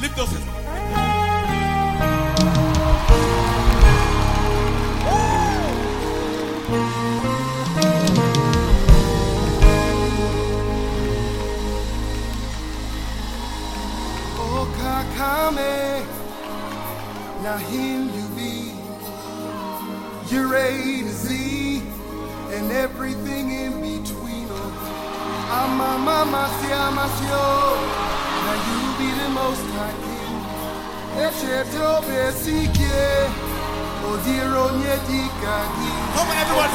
Lift those hands. Oh, Kakame, now him you be, you're A to Z, and everything in between. Mama, now you be the most high king. Echeto besike, odiro nyedikagi. Come on, everyone,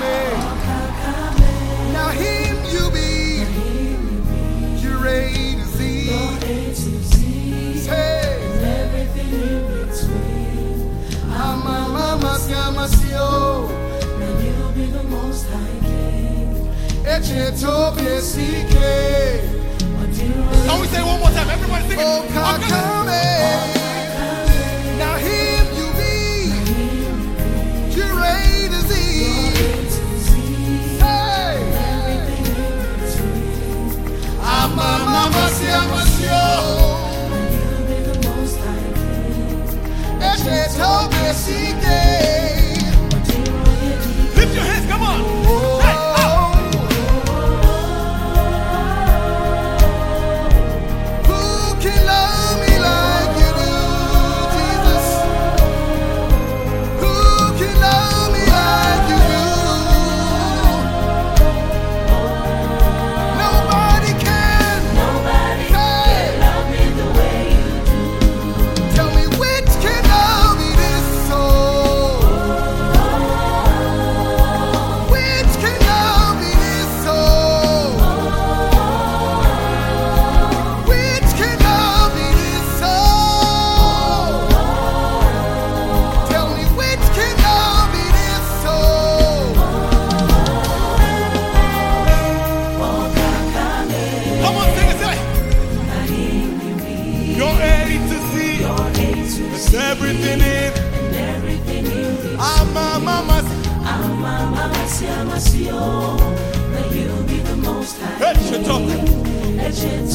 sing. Now him you be, you're A to Z. Hey, Everything in between. mama, Now you'll be the most high king. Echeto besike. Can we say it one more time? Everybody sing it. Oh, Kakame. Now him you be, you're A to Z. Hey, mama, You'll be the most high king. Echeto besike. Lift your hands, come on. Hey, up. Who can love me like you do, Jesus? Who can love me like you do? Nobody can. Nobody Hey. can love me the way you do. Tell me which can love me this soul? Which can love me this soul? Which can love me this soul? Tell me which can love me this soul? Come on, sing it, say it. You're A to Z. It's everything in. Everything in between. Mama. Now you'll be the most high Hey, shut up. king.